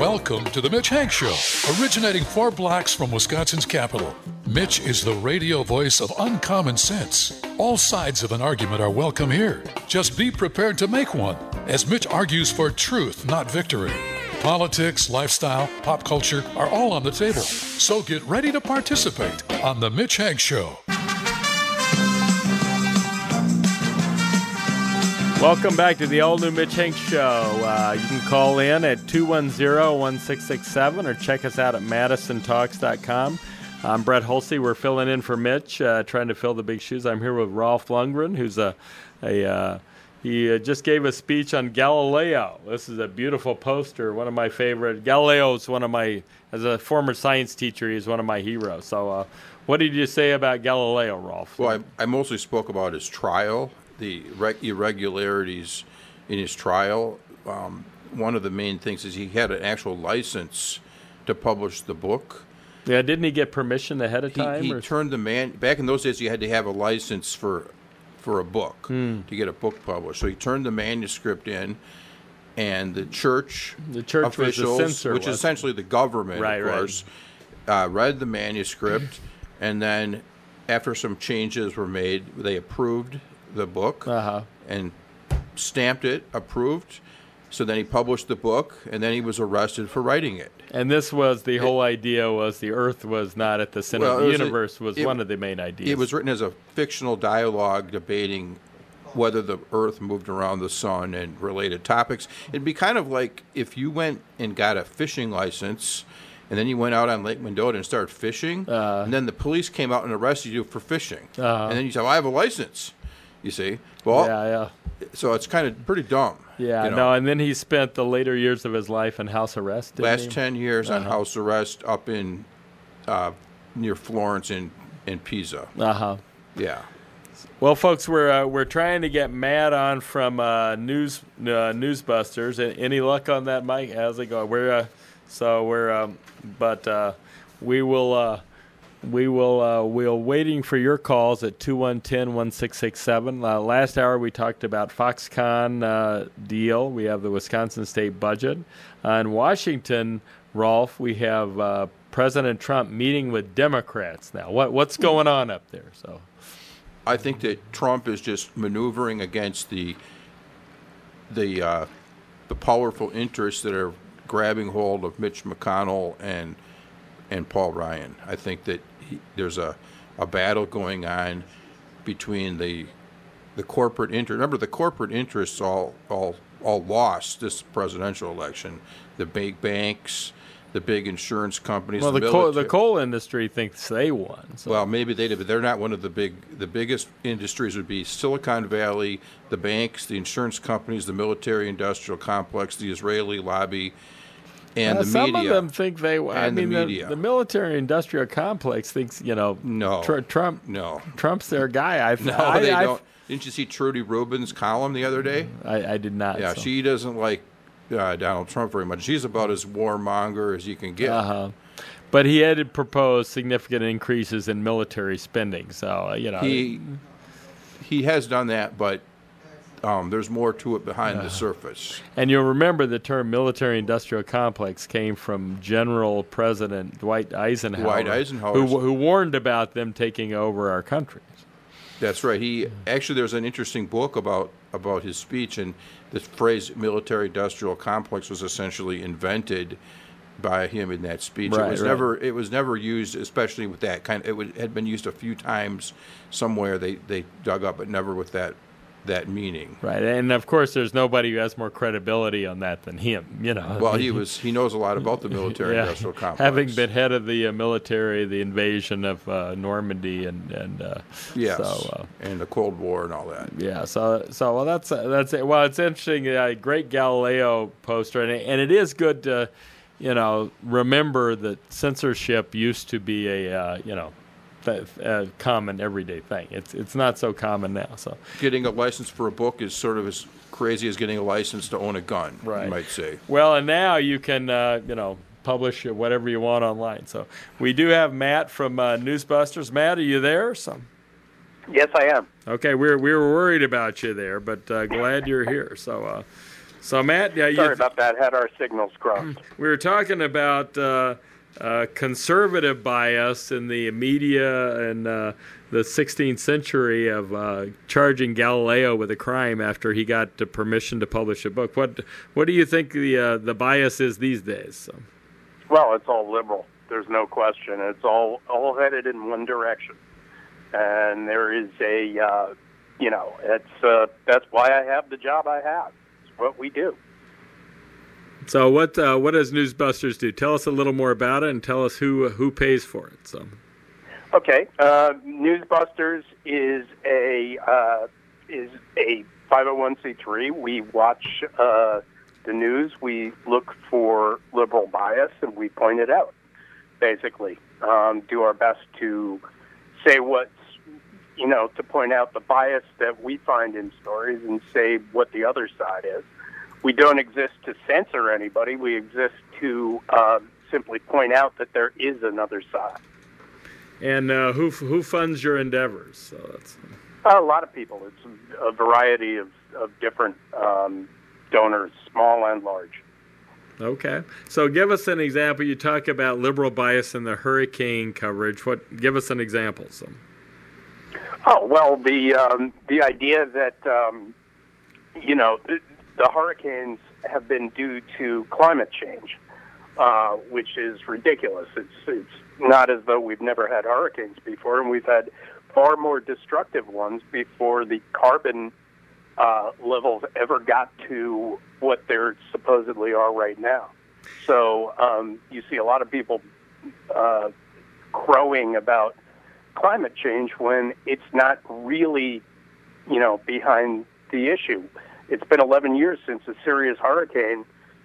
Welcome to the Mitch Hank Show, originating 4 blocks from Wisconsin's capital. Mitch is the radio voice of uncommon sense. All sides of an argument are welcome here. Just be prepared to make one, as Mitch argues for truth, not victory. Politics, lifestyle, pop culture are all on the table. So get ready to participate on the Mitch Hank Show. Welcome back to the all-new Mitch Hank Show. You can call in at 210-1667 or check us out at MadisonTalks.com. I'm Brett Hulsey. We're filling in for Mitch, trying to fill the big shoes. I'm here with Rolf Lundgren, who's he just gave a speech on Galileo. This is a beautiful poster, one of my favorite. Galileo is as a former science teacher, he's one of my heroes. So what did you say about Galileo, Rolf? Well, I mostly spoke about his trial, the irregularities in his trial. One of the main things is he had an actual license to publish the book. Yeah, didn't he get permission ahead of time? He turned the man. Back in those days, you had to have a license for a book to get a book published. So he turned the manuscript in, and the church officials, was the censor, which is essentially the government, of course, read the manuscript, and then after some changes were made, they approved the book and stamped it, approved. So then he published the book, and then he was arrested for writing it. And this was the whole idea was the Earth was not at the center of the universe was one of the main ideas. It was written as a fictional dialogue debating whether the Earth moved around the sun and related topics. It'd be kind of like if you went and got a fishing license, and then you went out on Lake Mendota and started fishing, and then the police came out and arrested you for fishing. And then you said, well, I have a license, you see. Well, so it's kind of pretty dumb. Yeah, and then he spent the later years of his life in house arrest. Last 10 years on house arrest up in near Florence in Pisa. Yeah. Well, folks, we're trying to get Matt on from Newsbusters. Any luck on that, Mike? How's it going? We're waiting for your calls at 210-1667. Last hour we talked about Foxconn deal. We have the Wisconsin state budget. In Washington, Rolf, we have President Trump meeting with Democrats now. What's going on up there? So, I think that Trump is just maneuvering against the powerful interests that are grabbing hold of Mitch McConnell and Paul Ryan. I think that there's a battle going on between the corporate interest. Remember, the corporate interests all lost this presidential election. The big banks, the big insurance companies. Well, the coal industry thinks they won. So. Well, maybe they did, but they're not one of the big. The biggest industries would be Silicon Valley, the banks, the insurance companies, the military-industrial complex, the Israeli lobby. And the some media. Some of them think they. The military-industrial complex thinks No. Trump. No. Trump's their guy. They don't. Didn't you see Trudy Rubin's column the other day? I did not. Yeah, so. She doesn't like Donald Trump very much. She's about as warmonger as you can get. But he had proposed significant increases in military spending. So he has done that, but. There's more to it behind the surface. And you'll remember the term military-industrial complex came from General President Dwight Eisenhower. Who warned about them taking over our country. That's right. There's an interesting book about his speech, and the phrase military-industrial complex was essentially invented by him in that speech. It was never used, especially with that kind. It had been used a few times somewhere. They dug up, but never with that meaning. Right, and of course there's nobody who has more credibility on that than him, Well, he knows a lot about the military-industrial complex. Having been head of the military, the invasion of Normandy and yes, and the Cold War and all that. Yeah, so well that's it. Well, it's interesting, great Galileo poster, and it is good to, remember that censorship used to be a common everyday thing. It's not so common now. So getting a license for a book is sort of as crazy as getting a license to own a gun. Right. You might say. Well, and now you can publish whatever you want online. So we do have Matt from Newsbusters. Matt, are you there? Yes, I am. Okay, we were worried about you there, but glad you're here. So So, Matt, sorry about that. Had our signals crossed. We were talking about conservative bias in the media and the 16th century of charging Galileo with a crime after he got the permission to publish a book. What do you think the bias is these days? So. Well, it's all liberal. There's no question. It's all headed in one direction, and there is that's why I have the job I have. It's what we do. So what does Newsbusters do? Tell us a little more about it, and tell us who pays for it. So, okay, Newsbusters is a 501c3. We watch the news. We look for liberal bias, and we point it out. Basically, do our best to say to point out the bias that we find in stories, and say what the other side is. We don't exist to censor anybody. We exist to simply point out that there is another side. And who funds your endeavors? So that's a lot of people. It's a variety of different donors, small and large. Okay. So give us an example. You talk about liberal bias in the hurricane coverage. Give us an example. So. Oh, well, the idea that the hurricanes have been due to climate change, which is ridiculous. It's not as though we've never had hurricanes before, and we've had far more destructive ones before the carbon levels ever got to what they're supposedly are right now. So you see a lot of people crowing about climate change when it's not really, behind the issue. It's been 11 years since a serious hurricane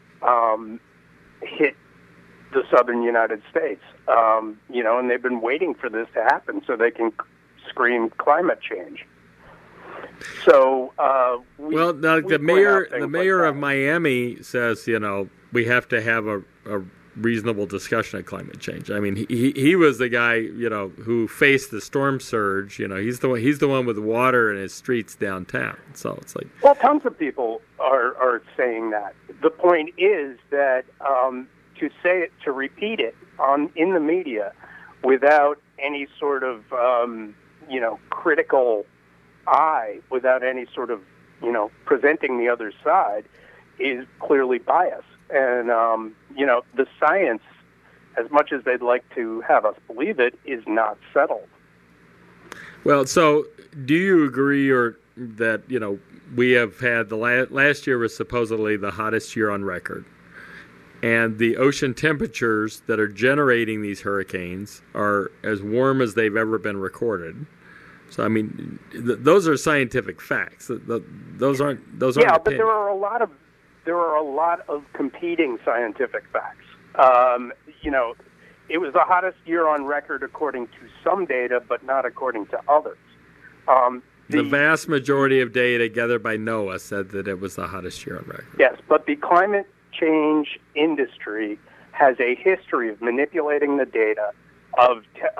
hit the southern United States, and they've been waiting for this to happen so they can scream climate change. So, the mayor of Miami says, we have to have a reasonable discussion of climate change. I mean, he was the guy, who faced the storm surge. He's the one with water in his streets downtown. So it's like, well, tons of people are saying that. The point is that to repeat it in the media without any sort of critical eye, without any sort of presenting the other side, is clearly biased. And, the science, as much as they'd like to have us believe it, is not settled. Well, so do you agree that, we have had last year was supposedly the hottest year on record, and the ocean temperatures that are generating these hurricanes are as warm as they've ever been recorded. So, I mean, those are scientific facts. Those aren't. Yeah, but there are a lot of competing scientific facts. It was the hottest year on record according to some data, but not according to others. The vast majority of data gathered by NOAA said that it was the hottest year on record. Yes, but the climate change industry has a history of manipulating the data, of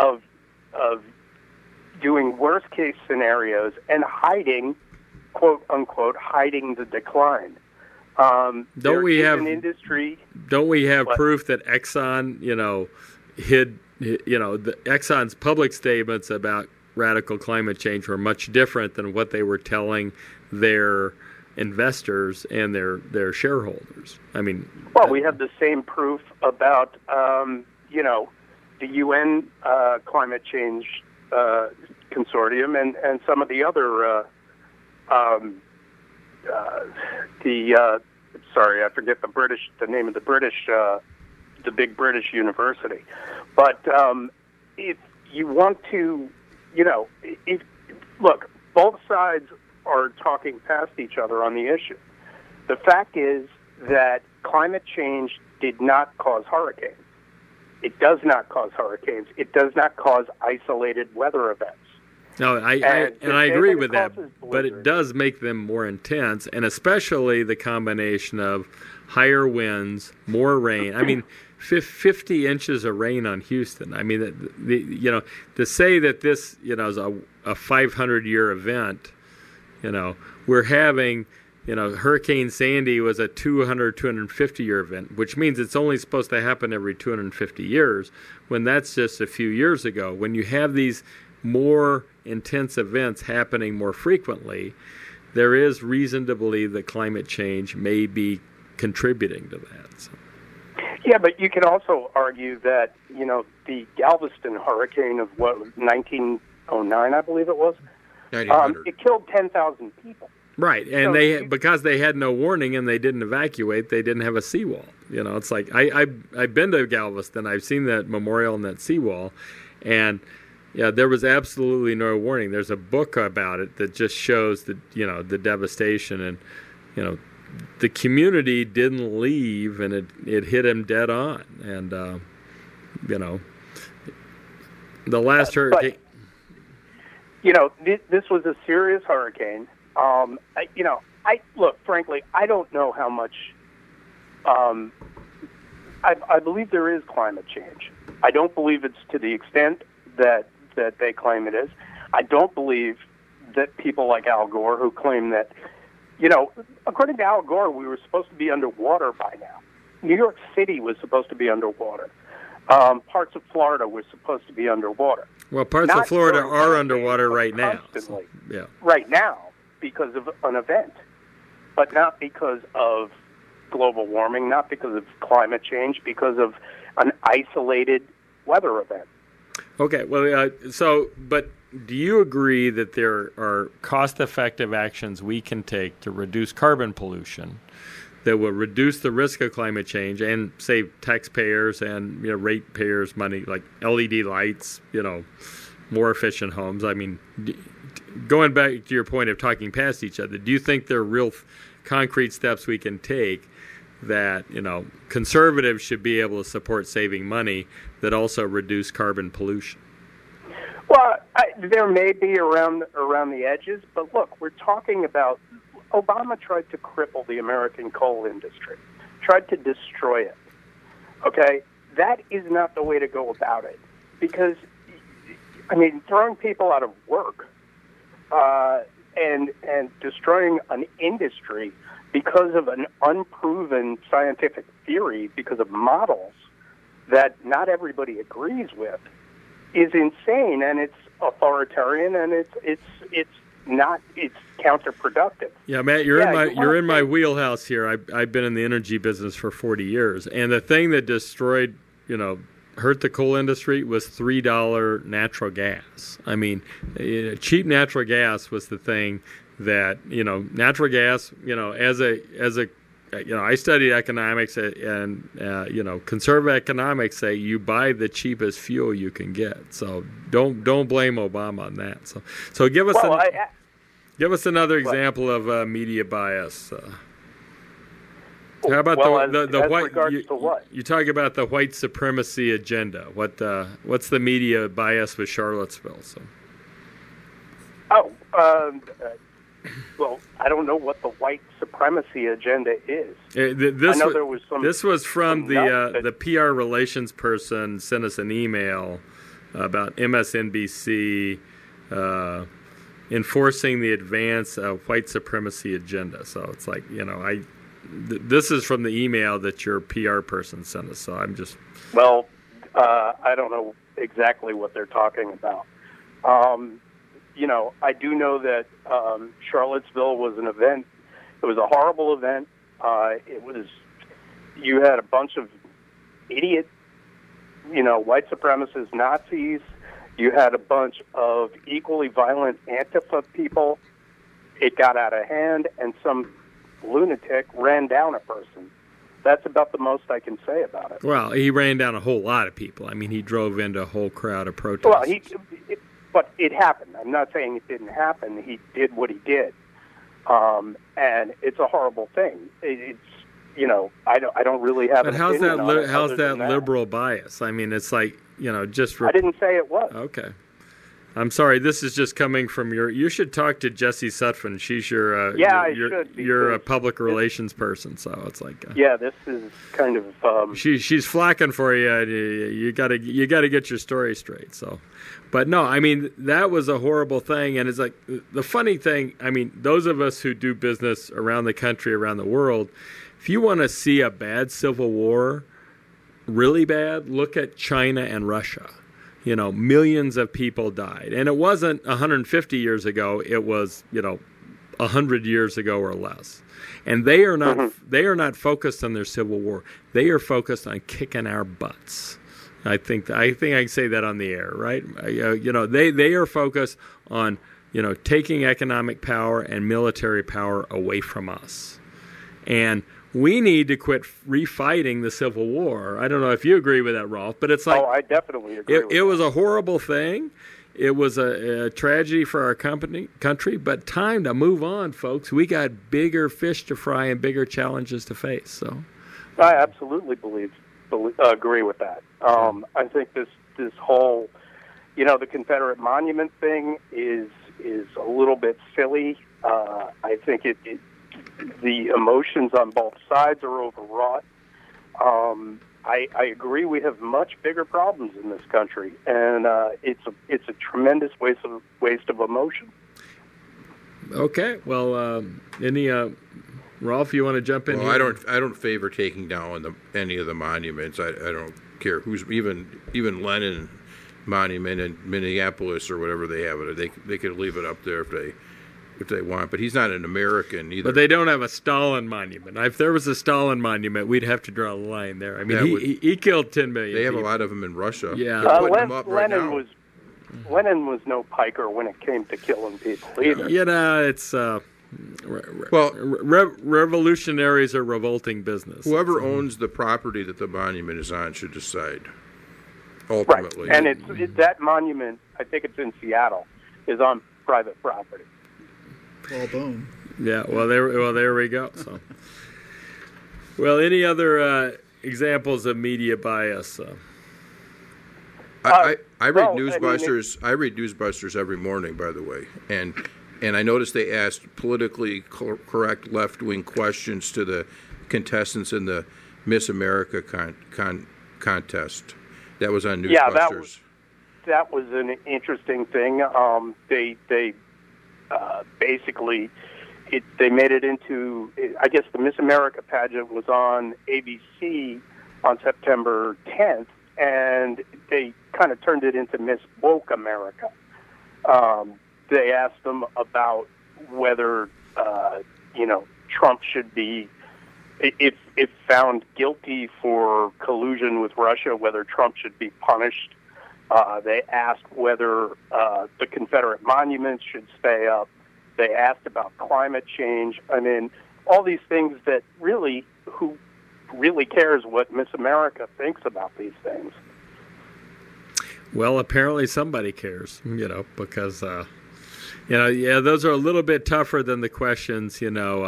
doing worst case scenarios and hiding, quote unquote, hiding the decline. Don't we have what? Proof that Exxon, hid, the Exxon's public statements about radical climate change were much different than what they were telling their investors and their shareholders. I mean, well, we have the same proof about the UN climate change consortium and some of the other sorry, I forget the name of the big British university. But if you want to, look, both sides are talking past each other on the issue. The fact is that climate change did not cause hurricanes. It does not cause hurricanes. It does not cause isolated weather events. No, I agree with that, but it does make them more intense, and especially the combination of higher winds, more rain. I mean, 50 inches of rain on Houston. I mean, to say that this, is a 500-year event, we're having, Hurricane Sandy was a 250-year event, which means it's only supposed to happen every 250 years, when that's just a few years ago. When you have these more intense events happening more frequently, there is reason to believe that climate change may be contributing to that. So. Yeah, but you can also argue that, the Galveston hurricane of 1909, I believe it was, it killed 10,000 people. Right, and because they had no warning and they didn't evacuate, they didn't have a seawall. It's like I've been to Galveston, I've seen that memorial and that seawall, and there was absolutely no warning. There's a book about it that just shows the devastation, and the community didn't leave, and it hit them dead on, and the last hurricane. This was a serious hurricane. Frankly, I don't know how much. I believe there is climate change. I don't believe it's to the extent that they claim it is. I don't believe that people like Al Gore, who claim that, according to Al Gore, we were supposed to be underwater by now. New York City was supposed to be underwater. Parts of Florida were supposed to be underwater. Well, parts of Florida are underwater right now. Constantly. So, yeah. Right now, because of an event, but not because of global warming, not because of climate change, because of an isolated weather event. Okay, well, but do you agree that there are cost-effective actions we can take to reduce carbon pollution that will reduce the risk of climate change and save taxpayers and ratepayers money, like LED lights, more efficient homes? I mean, going back to your point of talking past each other, do you think there are real concrete steps we can take that conservatives should be able to support saving money that also reduce carbon pollution? Well, there may be around the edges, but look, we're talking about Obama tried to cripple the American coal industry, tried to destroy it. Okay, that is not the way to go about it, because throwing people out of work and destroying an industry because of an unproven scientific theory, because of models that not everybody agrees with, is insane, and it's authoritarian, and it's counterproductive. Yeah, Matt, you're in my wheelhouse here. I've been in the energy business for 40 years, and the thing that destroyed, hurt the coal industry was $3 natural gas. I mean, cheap natural gas was the thing that, natural gas, I studied economics, and conservative economics say you buy the cheapest fuel you can get. So don't blame Obama on that. So give us another example of media bias. How about the white? To what? You talk about the white supremacy agenda. What's the media bias with Charlottesville? So. Well, I don't know what the white supremacy agenda is. This was from the PR relations person sent us an email about MSNBC enforcing the advance of white supremacy agenda. So it's like, this is from the email that your PR person sent us. So I'm just... Well, I don't know exactly what they're talking about. I do know that Charlottesville was an event. It was a horrible event. You had a bunch of idiot, white supremacist Nazis. You had a bunch of equally violent Antifa people. It got out of hand, and some lunatic ran down a person. That's about the most I can say about it. Well, he ran down a whole lot of people. I mean, he drove into a whole crowd of protesters. Well, but it happened. I'm not saying it didn't happen. He did what he did, and it's a horrible thing. It's I don't really have. But how's that liberal bias? I mean, it's like just. I didn't say it was. Okay. I'm sorry, this is just coming from you should talk to Jessie Sutphin. She's your your public relations person. So it's like this is kind of she's flacking for you. You got to get your story straight. So, but no, I mean that was a horrible thing, and it's like the funny thing. I mean, those of us who do business around the country, around the world, if you want to see a bad civil war, really bad, look at China and Russia. You know, millions of people died. And it wasn't 150 years ago. It was, 100 years ago or less. And they are not focused on their civil war. They are focused on kicking our butts. I think I can say that on the air, right? They are focused on, taking economic power and military power away from us. And we need to quit refighting the Civil War. I don't know if you agree with that, Rolf, but it's like... Oh, I definitely agree with that. It was a horrible thing. It was a tragedy for our country, but time to move on, folks. We got bigger fish to fry and bigger challenges to face. So, I absolutely agree with that. I think this whole, the Confederate monument thing is a little bit silly. I think the emotions on both sides are overwrought. I agree we have much bigger problems in this country, and it's a tremendous waste of emotion. Okay, well, any Rolf, you want to jump in? Well, here? I don't favor taking down any of the monuments. I don't care who's even Lenin monument in Minneapolis or whatever they have it. They could leave it up there if they want, but he's not an American either. But they don't have a Stalin monument. If there was a Stalin monument, we'd have to draw a line there. I mean, he killed 10 million. They have people. a lot of them in Russia. Yeah, Lenin was no piker when it came to killing people either. It's revolutionaries are revolting business. Whoever owns the property that the monument is on should decide. Ultimately, right. And that monument, I think it's in Seattle, is on private property. Well, boom. Yeah. Well, there we go. So, well, any other examples of media bias? I read Newsbusters. I read Newsbusters every morning, by the way, and I noticed they asked politically correct left-wing questions to the contestants in the Miss America contest. That was on Newsbusters. Yeah, that was an interesting thing. They basically they made it into. I guess the Miss America pageant was on ABC on September 10th, and they kind of turned it into Miss Woke America. They asked them about whether Trump should be, if found guilty for collusion with Russia, whether Trump should be punished. They asked whether the Confederate monuments should stay up. They asked about climate change. I mean, all these things that who really cares what Miss America thinks about these things? Well, apparently somebody cares, because, those are a little bit tougher than the questions,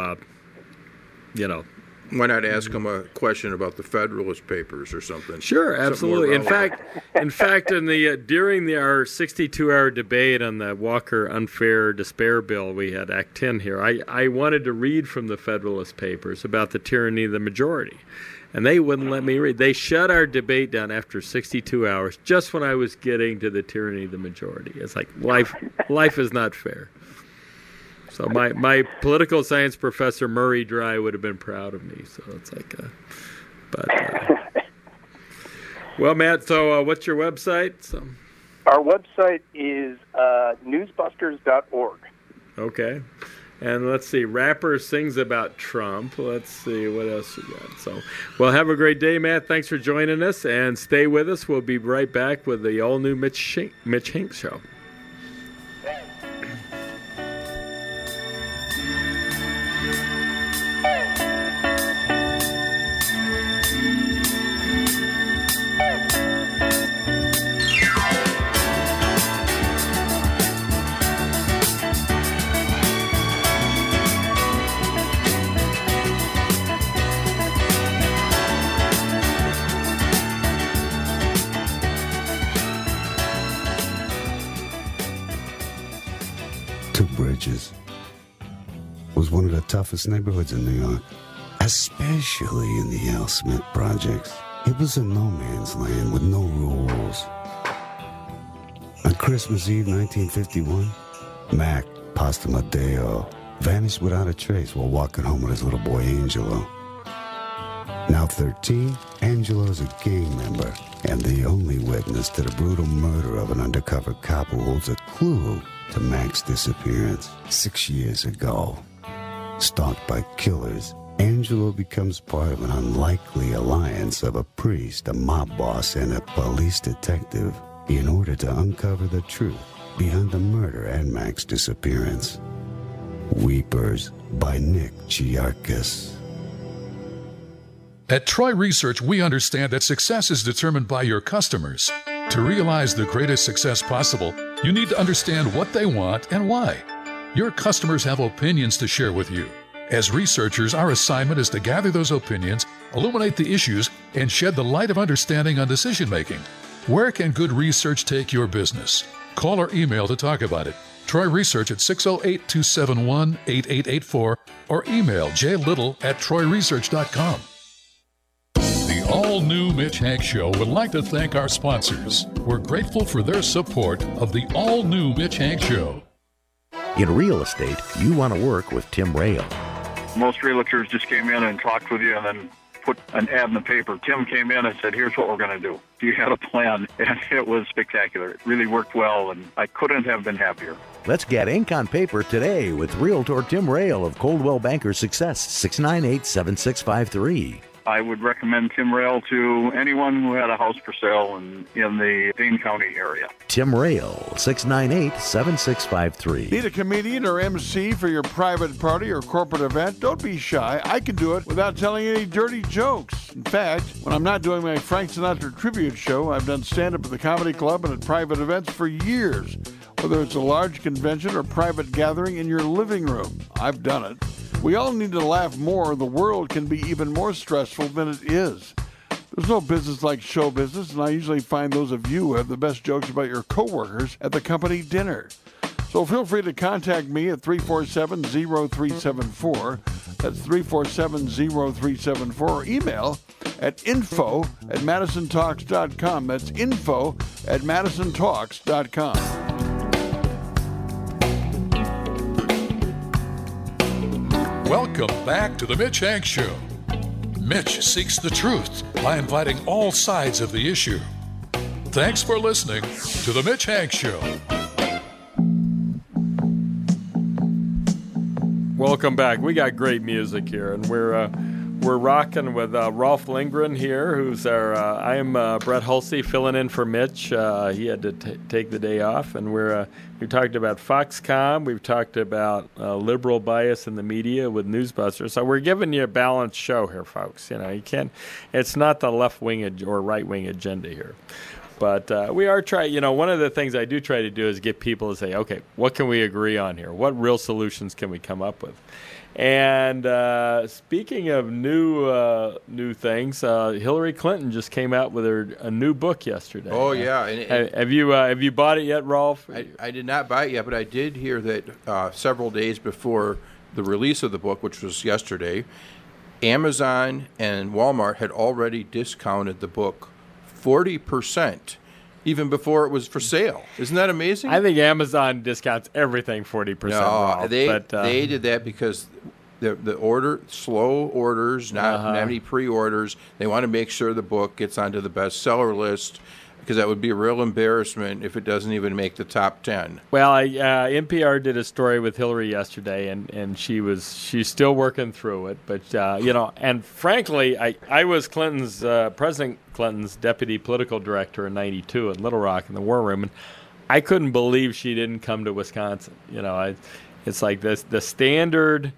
Why not ask them a question about the Federalist Papers or something? Sure, absolutely. In fact, in the during our 62-hour debate on the Walker Unfair Despair Bill, we had Act 10 here. I wanted to read from the Federalist Papers about the tyranny of the majority, and they wouldn't let me read. They shut our debate down after 62 hours, just when I was getting to the tyranny of the majority. It's like life is not fair. So my political science professor, Murray Dry, would have been proud of me. So it's like, well, Matt, so what's your website? So. Our website is newsbusters.org. Okay. And let's see, rapper sings about Trump. Let's see, what else you got? So, well, have a great day, Matt. Thanks for joining us, and stay with us. We'll be right back with the all-new Mitch Hinks Show. toughest neighborhoods in New York, especially in the Al Smith projects. It was a no-man's land with no rules. On Christmas Eve 1951, Mac Postamadeo vanished without a trace while walking home with his little boy Angelo. Now 13, Angelo's a gang member and the only witness to the brutal murder of an undercover cop who holds a clue to Mac's disappearance 6 years ago. Stalked by killers, Angelo becomes part of an unlikely alliance of a priest, a mob boss, and a police detective in order to uncover the truth behind the murder and Mac's disappearance. Weepers by Nick Chiarkis. At Troy Research, we understand that success is determined by your customers. To realize the greatest success possible, you need to understand what they want and why. Your customers have opinions to share with you. As researchers, our assignment is to gather those opinions, illuminate the issues, and shed the light of understanding on decision-making. Where can good research take your business? Call or email to talk about it. Troy Research at 608-271-8884 or email jlittle@troyresearch.com. The all-new Mitch Hank Show would like to thank our sponsors. We're grateful for their support of the all-new Mitch Hank Show. In real estate, you want to work with Tim Rail. Most realtors just came in and talked with you and then put an ad in the paper. Tim came in and said, here's what we're going to do. You had a plan, and it was spectacular. It really worked well, and I couldn't have been happier. Let's get ink on paper today with Realtor Tim Rail of Coldwell Banker Success, 698-7653. I would recommend Tim Rail to anyone who had a house for sale in the Dane County area. Tim Rail, 698-7653. Need a comedian or MC for your private party or corporate event? Don't be shy. I can do it without telling any dirty jokes. In fact, when I'm not doing my Frank Sinatra tribute show, I've done stand-up at the Comedy Club and at private events for years. Whether it's a large convention or private gathering in your living room, I've done it. We all need to laugh more. The world can be even more stressful than it is. There's no business like show business, and I usually find those of you who have the best jokes about your coworkers at the company dinner. So feel free to contact me at 347-0374. That's 347-0374. Or email at info@madisontalks.com. That's info@madisontalks.com. Welcome back to the Mitch Hank Show. Mitch seeks the truth by inviting all sides of the issue. Thanks for listening to the Mitch Hank Show. Welcome back. We got great music here, and we're rocking with Rolf Lindgren here, who's our. I am Brett Hulsey filling in for Mitch. He had to take the day off, and we talked about Foxconn. We've talked about liberal bias in the media with Newsbusters. So we're giving you a balanced show here, folks. You know, you can't. It's not the left wing or right wing agenda here. But we are trying, you know, one of the things I do try to do is get people to say, okay, what can we agree on here? What real solutions can we come up with? And speaking of new things, Hillary Clinton just came out with a new book yesterday. Oh, yeah. And have you bought it yet, Rolf? I did not buy it yet, but I did hear that several days before the release of the book, which was yesterday, Amazon and Walmart had already discounted the book 40%, even before it was for sale. Isn't that amazing? I think Amazon discounts everything 40%. No, they did that because the slow orders, not many pre-orders. They want to make sure the book gets onto the bestseller list, because that would be a real embarrassment if it doesn't even make the top 10. Well, NPR did a story with Hillary yesterday, and she's still working through it. But and frankly, I was President Clinton's deputy political director in '92 at Little Rock in the War Room, and I couldn't believe she didn't come to Wisconsin. You know, it's like this the standard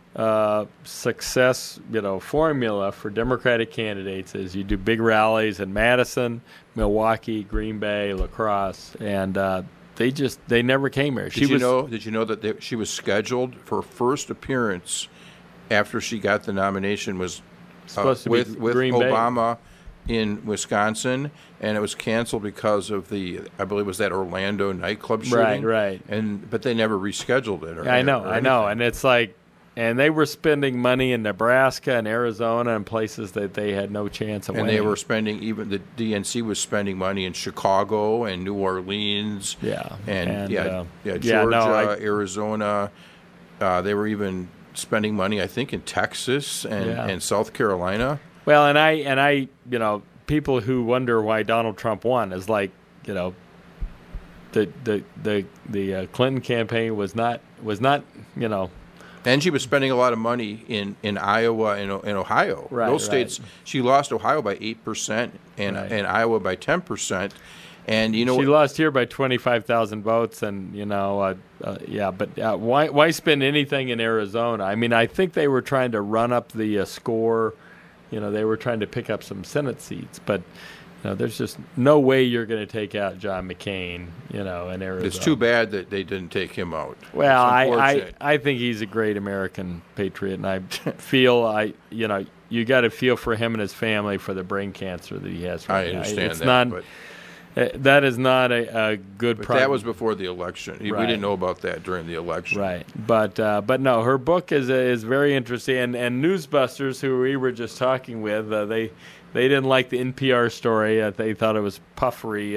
success, formula for Democratic candidates is you do big rallies in Madison, Milwaukee, Green Bay, La Crosse, and they never came here. Did you know that she was scheduled for her first appearance after she got the nomination was supposed to with Green Obama in Wisconsin, and it was canceled because of I believe it was that Orlando nightclub shooting. Right. But they never rescheduled it. I know, and it's like, And they were spending money in Nebraska and Arizona and places that they had no chance of and winning. they were spending, even the DNC was spending money in Chicago and New Orleans. Yeah. Georgia, Arizona. They were even spending money, I think, in Texas and South Carolina. Well, and I, people who wonder why Donald Trump won is like, the Clinton campaign was not. And she was spending a lot of money in Iowa and Ohio. Right, those states, she lost Ohio by 8% and Iowa by 10%. And she lost here by 25,000 votes, and but why spend anything in Arizona? I mean, I think they were trying to run up the score. They were trying to pick up some Senate seats, but there's just no way you're going to take out John McCain, in Arizona. It's too bad that they didn't take him out. Well, I think he's a great American patriot, and I feel you got to feel for him and his family for the brain cancer that he has. I understand but that is not a good But problem. that was before the election. We didn't know about that during the election. Right. But no, her book is very interesting. And Newsbusters, who we were just talking with, they didn't like the NPR story. They thought it was puffery.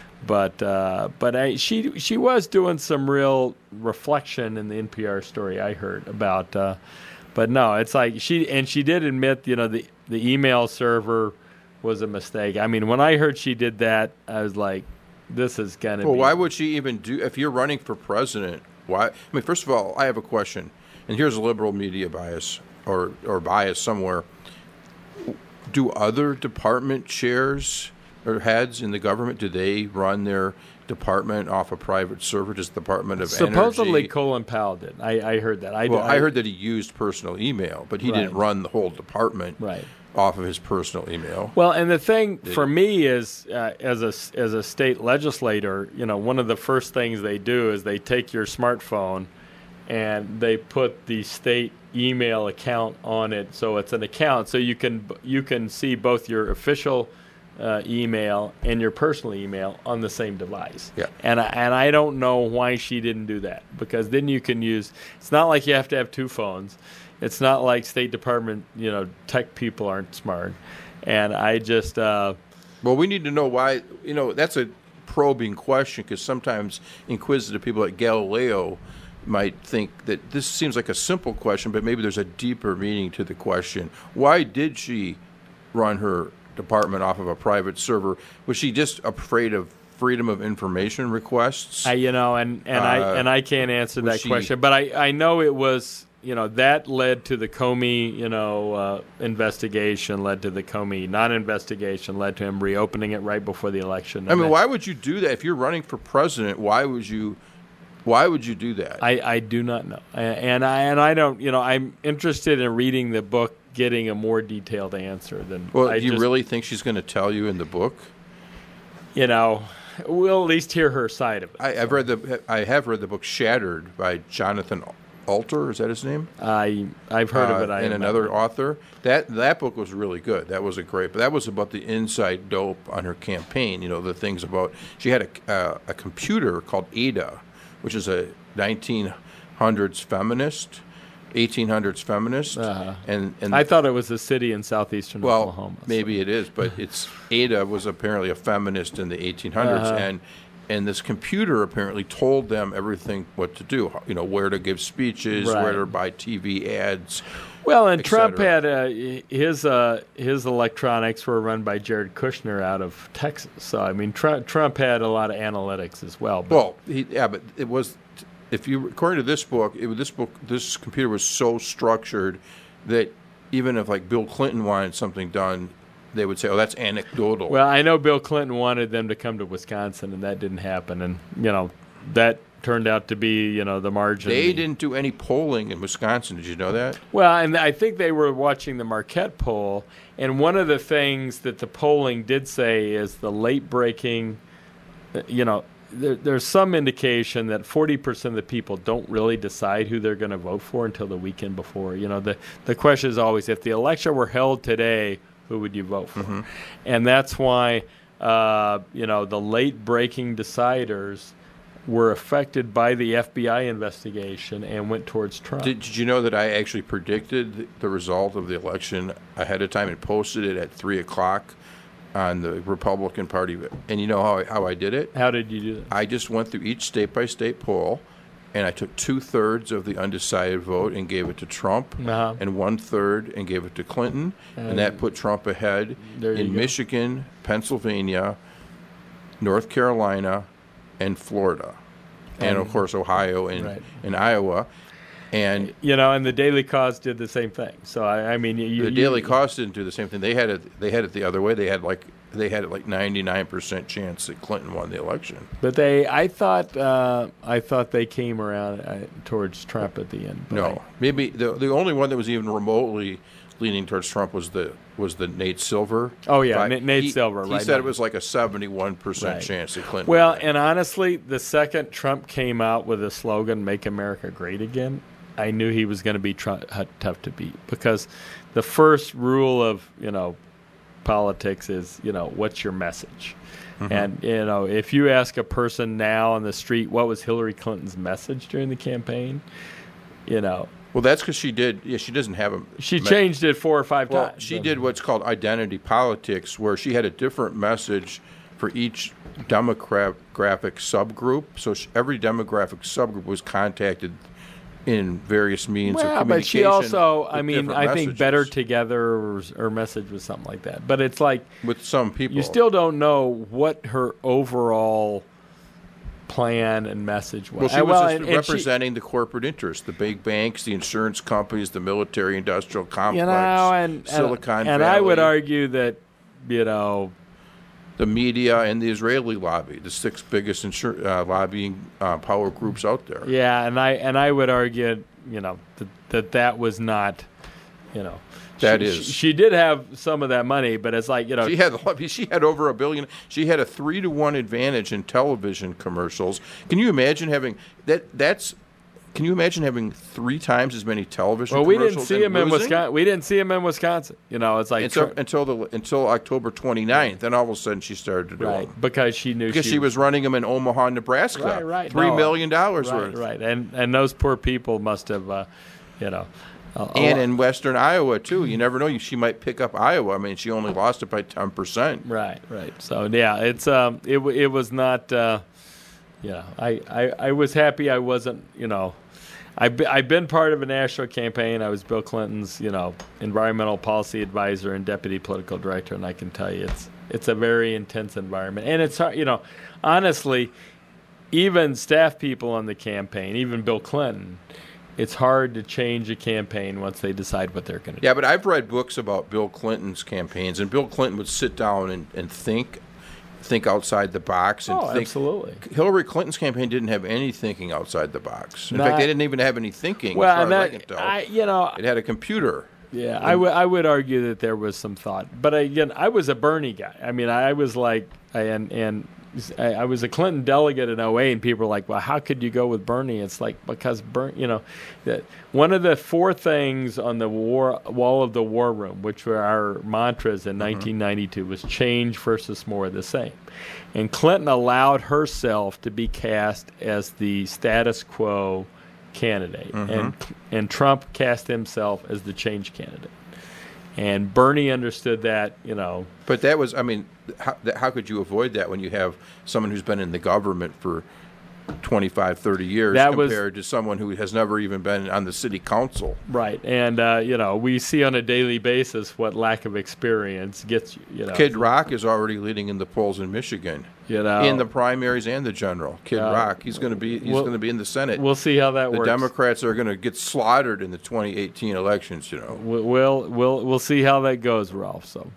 But she was doing some real reflection in the NPR story I heard about. But no, it's like she did admit, the email server was a mistake. I mean, when I heard she did that, I was like, this is going to be... Well, why would she even do... If you're running for president, why... I mean, first of all, I have a question. And here's a liberal media bias or bias somewhere. Do other department chairs or heads in the government, do they run their department off a private server? Does the Department of Supposedly Energy... Colin Powell did. I heard that. I heard that he used personal email, but he didn't run the whole department off of his personal email. Well, and the thing for me is, as a state legislator, one of the first things they do is they take your smartphone and they put the state email account on it, so it's an account, so you can see both your official email and your personal email on the same device. Yeah. And I don't know why she didn't do that, because then you can use. It's not like you have to have two phones. It's not like State Department, tech people aren't smart. And I just... well, we need to know why. That's a probing question, because sometimes inquisitive people like Galileo might think that this seems like a simple question, but maybe there's a deeper meaning to the question. Why did she run her department off of a private server? Was she just afraid of freedom of information requests? I can't answer that question, but I know it was... that led to the Comey, investigation, led to the Comey non-investigation, led to him reopening it right before the election. I mean, why would you do that? If you're running for president, why would you do that? I do not know. And I don't, I'm interested in reading the book, getting a more detailed answer than... Well, do you really think she's going to tell you in the book? We'll at least hear her side of it. I have read the book Shattered by Jonathan Alter, is that his name? I've heard of it. And another author. That book was really good. That was but that was about the inside dope on her campaign. The things about, she had a computer called Ada, which is a 1800s feminist. And I thought it was a city in southeastern Oklahoma. Maybe it is, but Ada was apparently a feminist in the 1800s, and this computer apparently told them everything what to do, where to give speeches, where to buy TV ads. Well, and Trump had his electronics were run by Jared Kushner out of Texas. So I mean, Trump had a lot of analytics as well. But it was, according to this book, this computer was so structured that even if like Bill Clinton wanted something done, they would say, "Oh, that's anecdotal." Well, I know Bill Clinton wanted them to come to Wisconsin, and that didn't happen. And that turned out to be the margin. They didn't do any polling in Wisconsin. Did you know that? Well, and I think they were watching the Marquette poll, and one of the things that the polling did say is the late breaking. There's some indication that 40% of the people don't really decide who they're going to vote for until the weekend before. The question is always, if the election were held today, who would you vote for? Mm-hmm. And that's why, the late-breaking deciders, were affected by the FBI investigation and went towards Trump. Did you know that I actually predicted the result of the election ahead of time and posted it at 3 o'clock on the Republican Party? And you know how I did it? How did you do that? I just went through each state-by-state poll, and I took 2/3 of the undecided vote and gave it to Trump, and 1/3 and gave it to Clinton, and that put Trump ahead in Michigan, Pennsylvania, North Carolina, and Florida, and of course Ohio and Iowa. And and the Daily Cause did the same thing. So I mean, the Daily Cause didn't do the same thing. They had it the other way. They had like 99% chance that Clinton won the election. But I thought they came around towards Trump at the end. No, maybe the only one that was even remotely leaning towards Trump was the Nate Silver. Oh yeah, Nate Silver. He said it was like a 71% chance that Clinton. Well, and honestly, the second Trump came out with the slogan "Make America Great Again," I knew he was going to be tough to beat, because the first rule of politics is what's your message, and if you ask a person now on the street what was Hillary Clinton's message during the campaign, Well, that's because she did. Yeah, she doesn't have a. She changed it 4 or 5 times. She did what's called identity politics, where she had a different message for each demographic subgroup. So every demographic subgroup was contacted in various means of communication. But she also, I think Better Together, her message was something like that. But it's like with some people, you still don't know what her overall plan and message was. Well, she was just representing the corporate interests, the big banks, the insurance companies, the military-industrial complex, Silicon Valley. And I would argue that, the media and the Israeli lobby, the 6 biggest lobbying power groups out there. Yeah, and I would argue, that was not, She did have some of that money, but it's like, she had over $1 billion. She had a 3-to-1 advantage in television commercials. Can you imagine having that? Can you imagine having 3 times as many television commercials? Well, we didn't see him in Wisconsin. We didn't see him in Wisconsin. It's like until October 29th, and all of a sudden she started to do them. Because she knew she was running them in Omaha, Nebraska. Right. $3 million worth. Right. And those poor people must have, and in western Iowa, too. You never know. She might pick up Iowa. I mean, she only lost it by 10%. Right. So, yeah, it was not, I was happy I wasn't, I've been part of a national campaign. I was Bill Clinton's, environmental policy advisor and deputy political director, and I can tell you it's a very intense environment. And it's hard, honestly, even staff people on the campaign, even Bill Clinton, it's hard to change a campaign once they decide what they're going to do. Yeah, but I've read books about Bill Clinton's campaigns, and Bill Clinton would sit down and think outside the box. And think. Absolutely. Hillary Clinton's campaign didn't have any thinking outside the box. In fact, they didn't even have any thinking, well, as far as I can tell. It had a computer. Yeah, I would argue that there was some thought. But again, I was a Bernie guy. I mean, I was like, I was a Clinton delegate in 08, and people were like, well, how could you go with Bernie? It's like, because that one of the 4 things on the wall of the war room, which were our mantras in 1992, was change versus more of the same. And Clinton allowed herself to be cast as the status quo candidate, and Trump cast himself as the change candidate. And Bernie understood that, But that was, how could you avoid that when you have someone who's been in the government for 25, 30 years compared to someone who has never even been on the city council? Right. And, we see on a daily basis what lack of experience gets you. Kid Rock is already leading in the polls in Michigan. In the primaries and the general. Kid Rock, he's going to be in the Senate. We'll see how that works. The Democrats are going to get slaughtered in the 2018 elections, We'll see how that goes, Ralph. So,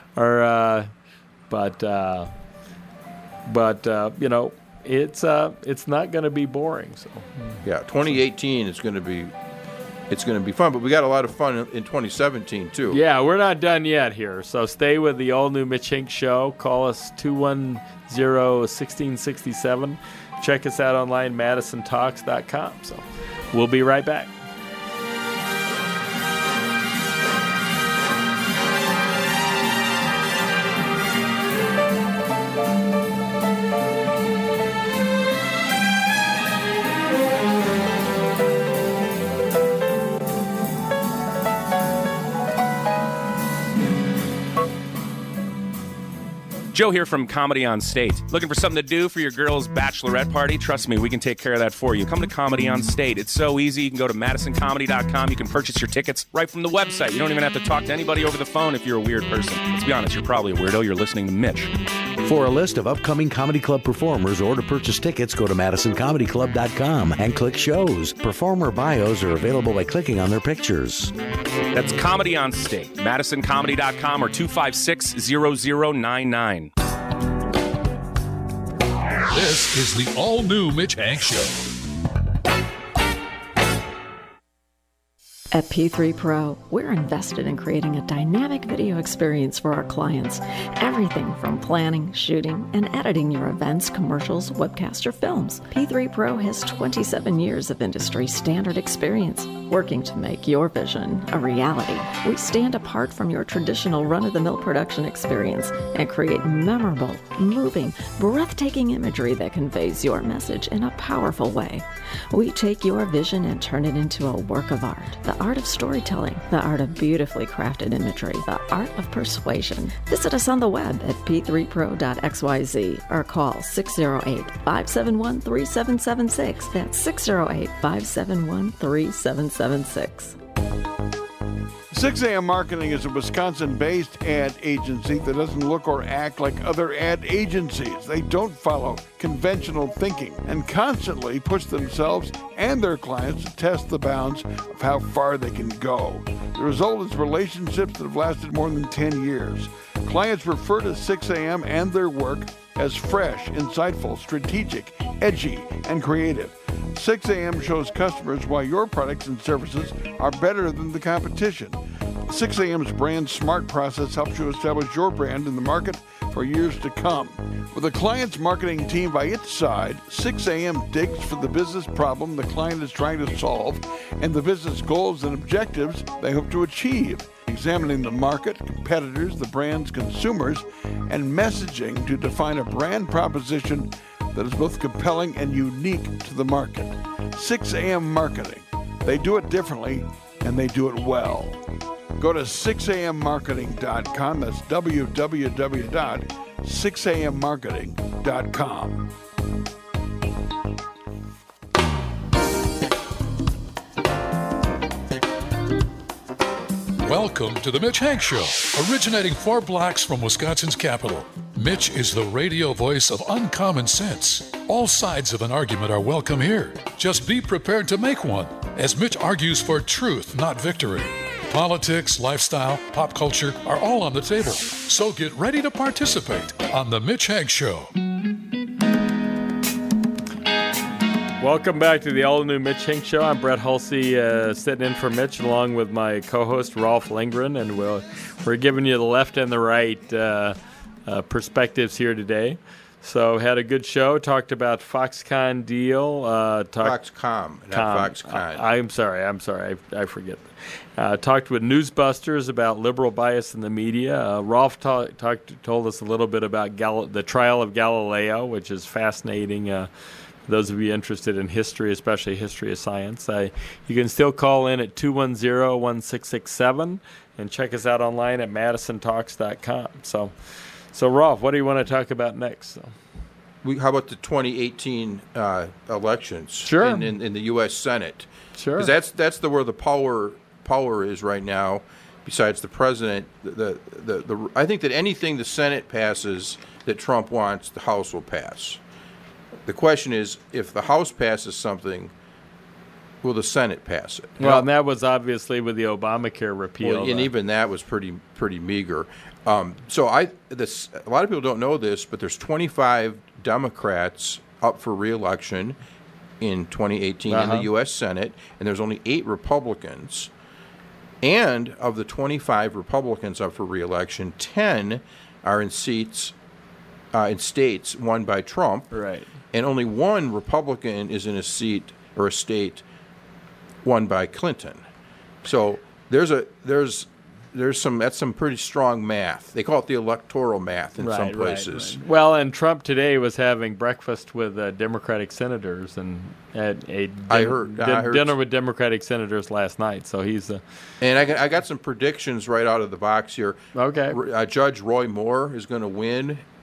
it's not going to be boring. So, yeah, 2018 is going to be. It's going to be fun, but we got a lot of fun in 2017, too. Yeah, we're not done yet here, so stay with the all-new Mitch Hinks Show. Call us 210-1667. Check us out online, MadisonTalks.com. So we'll be right back. Joe here from Comedy on State. Looking for something to do for your girl's bachelorette party? Trust me, we can take care of that for you. Come to Comedy on State. It's so easy. You can go to MadisonComedy.com. You can purchase your tickets right from the website. You don't even have to talk to anybody over the phone if you're a weird person. Let's be honest, you're probably a weirdo. You're listening to Mitch. For a list of upcoming Comedy Club performers or to purchase tickets, go to MadisonComedyClub.com and click shows. Performer bios are available by clicking on their pictures. That's Comedy on State. MadisonComedy.com or 256-0099. This is the all-new Mitch Hank Show. At P3 Pro, we're invested in creating a dynamic video experience for our clients. Everything from planning, shooting, and editing your events, commercials, webcasts, or films. P3 Pro has 27 years of industry standard experience, working to make your vision a reality. We stand apart from your traditional run-of-the-mill production experience and create memorable, moving, breathtaking imagery that conveys your message in a powerful way. We take your vision and turn it into a work of art. The art of storytelling, the art of beautifully crafted imagery, the art of persuasion. Visit us on the web at p3pro.xyz or call 608-571-3776. That's 608-571-3776. 6 a.m. Marketing is a Wisconsin-based ad agency that doesn't look or act like other ad agencies. They don't follow conventional thinking and constantly push themselves and their clients to test the bounds of how far they can go. The result is relationships that have lasted more than 10 years. Clients refer to 6 a.m. and their work as fresh, insightful, strategic, edgy, and creative. 6 a.m. shows customers why your products and services are better than the competition. 6 a.m.'s brand smart process helps you establish your brand in the market for years to come. With a client's marketing team by its side, 6 a.m. digs for the business problem the client is trying to solve and the business goals and objectives they hope to achieve, examining the market, competitors, the brand's consumers, and messaging to define a brand proposition that is both compelling and unique to the market. 6 a.m. Marketing. They do it differently, and they do it well. Go to 6ammarketing.com. That's www.6ammarketing.com. Welcome to the Mitch Hank Show, originating 4 blocks from Wisconsin's capital. Mitch is the radio voice of uncommon sense. All sides of an argument are welcome here. Just be prepared to make one, as Mitch argues for truth, not victory. Politics, lifestyle, pop culture are all on the table. So get ready to participate on the Mitch Hank Show. Welcome back to the all-new Mitch Hank Show. I'm Brett Hulsey, sitting in for Mitch, along with my co-host Rolf Lindgren, and we're giving you the left and the right perspectives here today. So had a good show. Talked about Foxconn deal. Foxconn, not Foxconn. I'm sorry. I forget. Talked with Newsbusters about liberal bias in the media. Rolf told us a little bit about the trial of Galileo, which is fascinating. Those of you interested in history, especially history of science, you can still call in at 210-1667 and check us out online at MadisonTalks.com. So Rolf, what do you want to talk about next? How about the 2018 elections? Sure. In the U.S. Senate. Sure. Because that's where the power is right now. Besides the president, I think that anything the Senate passes that Trump wants, the House will pass. The question is, if the House passes something, will the Senate pass it? Well, and that was obviously with the Obamacare repeal. Well, and even that was pretty meager. So a lot of people don't know this, but there's 25 Democrats up for re-election in 2018 in the U.S. Senate, and there's only 8 Republicans. And of the 25 Republicans up for re-election, 10 are in seats in states won by Trump. Right. And only 1 Republican is in a seat or a state won by Clinton. So that's some pretty strong math. They call it the electoral math in some places. Right. Well, and Trump today was having breakfast with Democratic senators and had I heard dinner with Democratic senators last night. So he's and I got some predictions right out of the box here. Okay. Judge Roy Moore is going to win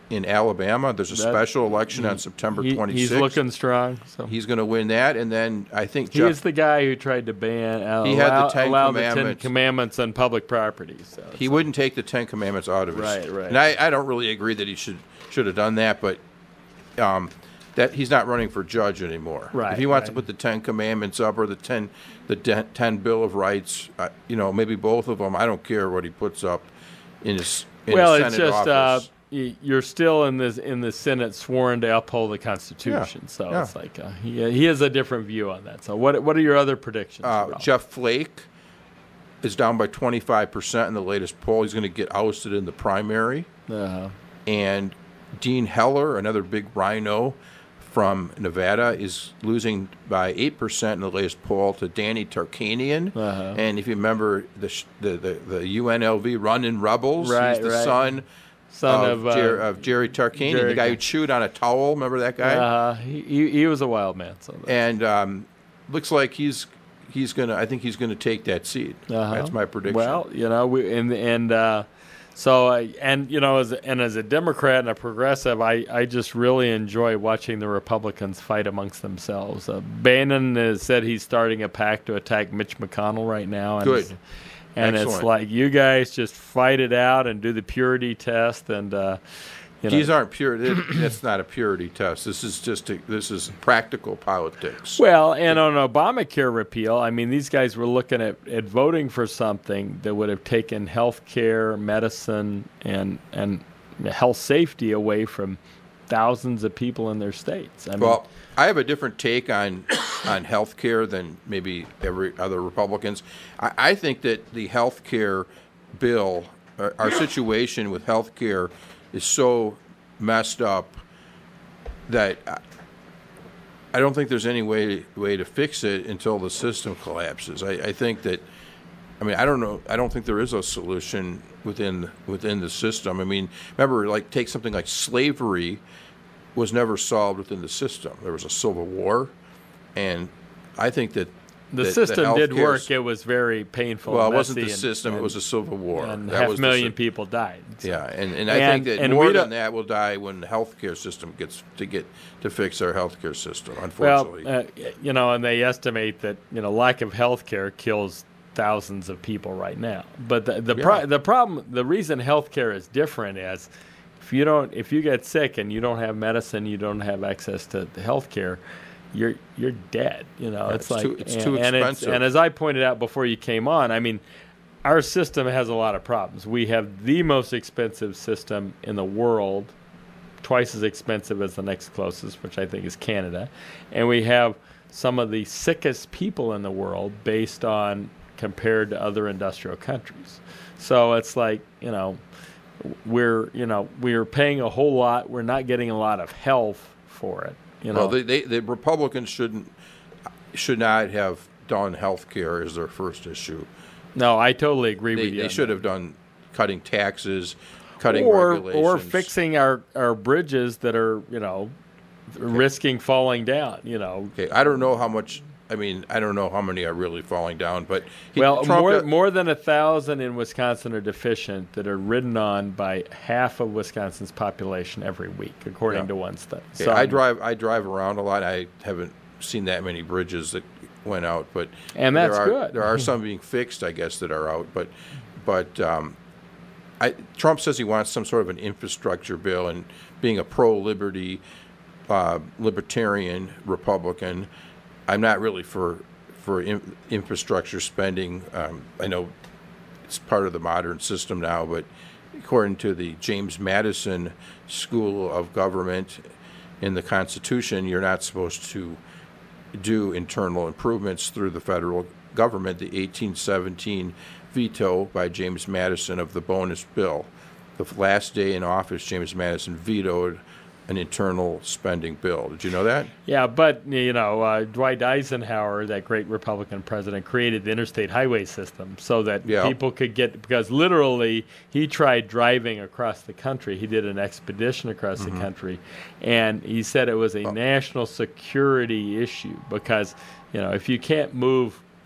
in Alabama. There's a special election on September 26th. He's looking strong. So. He's going to win that, and then I think he is the guy who tried to allow the Ten Commandments on public property. So he wouldn't take the Ten Commandments out of it. Right. And I don't really agree that he should have done that, but that he's not running for judge anymore. Right. If he wants to put the Ten Commandments up or the 10 Bill of Rights, maybe both of them. I don't care what he puts up in his Senate office. You're still in the Senate sworn to uphold the Constitution, it's like he has a different view on that. So what are your other predictions? Jeff Flake is down by 25% in the latest poll. He's going to get ousted in the primary. And Dean Heller, another big rhino from Nevada, is losing by 8% in the latest poll to Danny Tarkanian. And if you remember the UNLV Runnin' Rebels, he's the son of Jerry Tarkanian, the guy who chewed on a towel. Remember that guy? He was a wild man. So and looks like he's gonna. I think he's gonna take that seat. That's my prediction. Well, as a Democrat and a progressive, I just really enjoy watching the Republicans fight amongst themselves. Bannon has said he's starting a pact to attack Mitch McConnell right now. And Good. And Excellent. It's like, you guys just fight it out and do the purity test. And these aren't pure. That's not a purity test. This is practical politics. Well, and on Obamacare repeal, I mean, these guys were looking at voting for something that would have taken health care, medicine, and health safety away from thousands of people in their states. I have a different take on health care than maybe every other Republicans. I think that the health care bill, our situation with health care, is so messed up that I don't think there's any way to fix it until the system collapses. I think that, I don't know. I don't think there is a solution within the system. I mean, remember, take something like slavery was never solved within the system. There was a civil war, and I think that the system did work. It was very painful. Well, it wasn't the system; it was a civil war, and 500,000 people died. So. Yeah, and I think that more than that will die when the healthcare system gets to fix our healthcare system. Unfortunately, well, and they estimate that lack of healthcare kills thousands of people right now. But the problem, the reason healthcare is different is, if you get sick and you don't have medicine, you don't have access to health care, you're dead. It's too expensive. And as I pointed out before you came on, I mean, our system has a lot of problems. We have the most expensive system in the world, twice as expensive as the next closest, which I think is Canada, and we have some of the sickest people in the world compared to other industrial countries. So it's like, we're paying a whole lot. We're not getting a lot of health for it. Well, the Republicans should not have done health care as their first issue. No, I totally agree with you. They should have done cutting taxes, cutting regulations, or fixing our bridges that are risking falling down. Okay, I don't know how much. I don't know how many are really falling down, but more than 1,000 in Wisconsin are deficient that are ridden on by half of Wisconsin's population every week, according to one study. Okay, so I drive around a lot. I haven't seen that many bridges that went out, but that's good. There are some being fixed, I guess, that are out, but Trump says he wants some sort of an infrastructure bill, and being a pro-liberty, libertarian Republican, I'm not really for infrastructure spending. I know it's part of the modern system now, but according to the James Madison School of Government in the Constitution, you're not supposed to do internal improvements through the federal government. The 1817 veto by James Madison of the bonus bill. The last day in office, James Madison vetoed an internal spending bill. Did you know that? Yeah, but Dwight Eisenhower, that great Republican president, created the interstate highway system so that people could because literally he tried driving across the country. He did an expedition across the country, and he said it was a national security issue because if you can't move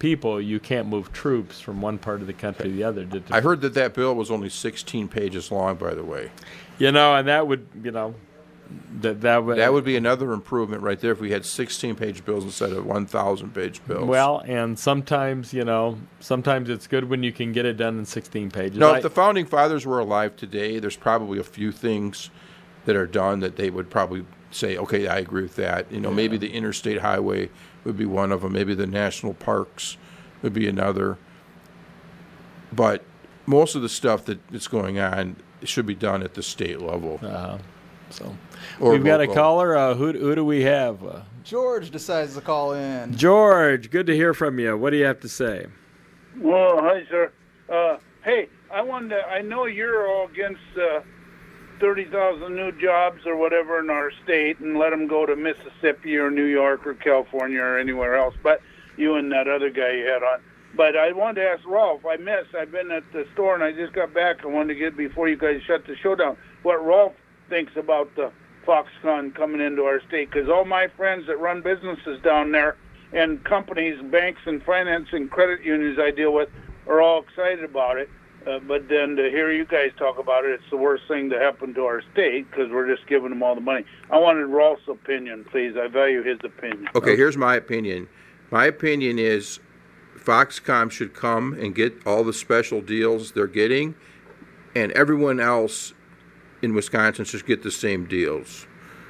people, you can't move troops from one part of the country to the other. I heard that bill was only 16 pages long, by the way. And that would, that would be another improvement right there if we had 16-page bills instead of 1,000-page bills. Well, and sometimes it's good when you can get it done in 16 pages. No, if the Founding Fathers were alive today, there's probably a few things that are done that they would probably say, okay, I agree with that. Maybe the interstate highway would be one of them. Maybe the national parks would be another. But most of the stuff that's going on should be done at the state level. We've got a caller. Who do we have? George decides to call in. George, good to hear from you. What do you have to say? Well, hi, sir. Hey, I know you're all against 30,000 new jobs or whatever in our state and let them go to Mississippi or New York or California or anywhere else, but you and that other guy you had on. But I wanted to ask Rolf, I've been at the store and I just got back. I wanted to get, before you guys shut the show down, what Rolf thinks about the Foxconn coming into our state, because all my friends that run businesses down there and companies, banks and finance and credit unions I deal with are all excited about it. But then to hear you guys talk about it, it's the worst thing to happen to our state because we're just giving them all the money. I wanted Rolf's opinion, please. I value his opinion. Okay, here's my opinion. My opinion is Foxconn should come and get all the special deals they're getting, and everyone else in Wisconsin should get the same deals.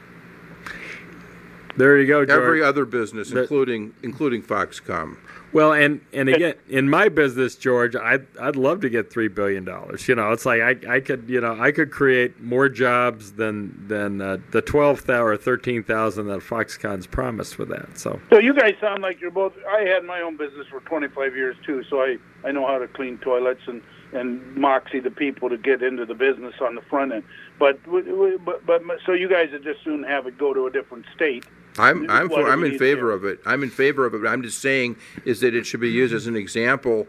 There you go, George. Every other business, including Foxconn. Well, and again, in my business, George, I'd love to get $3 billion. It's like I could create more jobs than the 12,000 or 13,000 that Foxconn's promised with that. So you guys sound like you're both. I had my own business for 25 years too, so I know how to clean toilets and moxie the people to get into the business on the front end. But so you guys would just soon have it go to a different state. I'm in favor of it. I'm in favor of it. I'm just saying is that it should be used as an example